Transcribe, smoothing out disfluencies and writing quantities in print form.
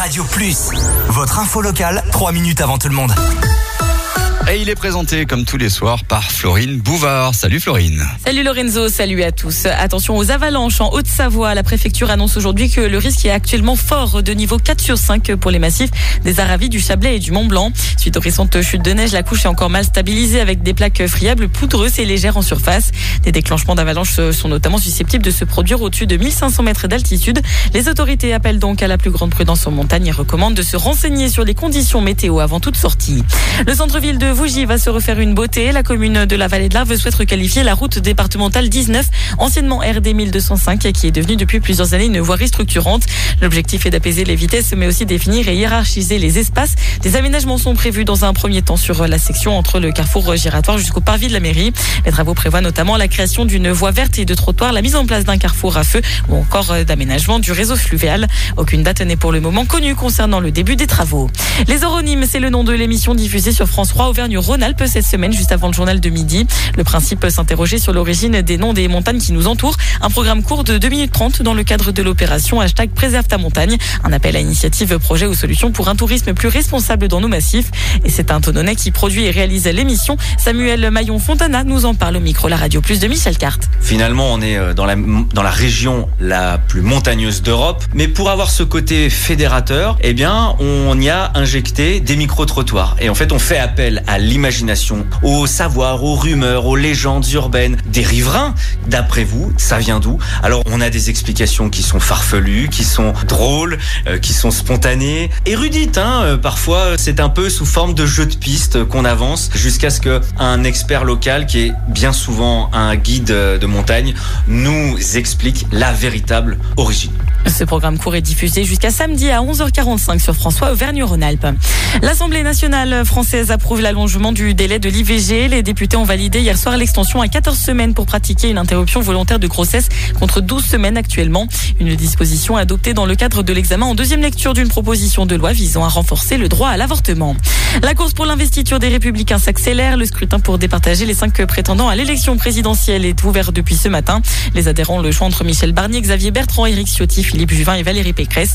Radio Plus, votre info locale, 3 minutes avant tout le monde. Et il est présenté comme tous les soirs par Florine Bouvard. Salut Florine. Salut Lorenzo, salut à tous. Attention aux avalanches en Haute-Savoie. La préfecture annonce aujourd'hui que le risque est actuellement fort de niveau 4/5 pour les massifs des Aravis, du Chablais et du Mont-Blanc. Suite aux récentes chutes de neige, la couche est encore mal stabilisée avec des plaques friables, poudreuses et légères en surface. Des déclenchements d'avalanches sont notamment susceptibles de se produire au-dessus de 1500 mètres d'altitude. Les autorités appellent donc à la plus grande prudence en montagne et recommandent de se renseigner sur les conditions météo avant toute sortie. Le centre-ville de Vougy va se refaire une beauté. La commune de la Vallée de l'Arve souhaite requalifier la route départementale 19, anciennement RD 1205, qui est devenue depuis plusieurs années une voirie structurante. L'objectif est d'apaiser les vitesses, mais aussi définir et hiérarchiser les espaces. Des aménagements sont prévus dans un premier temps sur la section entre le carrefour giratoire jusqu'au parvis de la mairie. Les travaux prévoient notamment la création d'une voie verte et de trottoirs, la mise en place d'un carrefour à feu ou encore d'aménagement du réseau fluvial. Aucune date n'est pour le moment connue concernant le début des travaux. Les Oronymes, c'est le nom de l'émission diffusée sur France 3 Auvergne-Rhône-Alpes cette semaine, juste avant le journal de midi. Le principe, s'interroger sur l'origine des noms des montagnes qui nous entourent. Un programme court de 2 minutes 30 dans le cadre de l'opération #Préserve ta montagne. Un appel à initiative, projet ou solution pour un tourisme plus responsable dans nos massifs. Et c'est un Tonnonnais qui produit et réalise l'émission. Samuel Maillon-Fontana nous en parle au micro La Radio Plus de Michel Carte. Finalement, on est dans la région la plus montagneuse d'Europe. Mais pour avoir ce côté fédérateur, eh bien, on y a injecté des micro-trottoirs. Et en fait, on fait appel à l'imagination, au savoir, aux rumeurs, aux légendes urbaines des riverains. D'après vous, ça vient d'où? Alors, on a des explications qui sont farfelues, qui sont drôles, qui sont spontanées, érudites. Parfois, c'est un peu sous forme de jeu de piste qu'on avance jusqu'à ce qu'un expert local, qui est bien souvent un guide de montagne, nous explique la véritable origine. Ce programme court est diffusé jusqu'à samedi à 11h45 sur France 3 Auvergne-Rhône-Alpes. L'Assemblée nationale française approuve l'allongement du délai de l'IVG. Les députés ont validé hier soir l'extension à 14 semaines pour pratiquer une interruption volontaire de grossesse contre 12 semaines actuellement. Une disposition adoptée dans le cadre de l'examen en deuxième lecture d'une proposition de loi visant à renforcer le droit à l'avortement. La course pour l'investiture des Républicains s'accélère. Le scrutin pour départager les 5 prétendants à l'élection présidentielle est ouvert depuis ce matin. Les adhérents ont le choix entre Michel Barnier, Xavier Bertrand, Éric Ciotti, Philippe Juvin et Valérie Pécresse.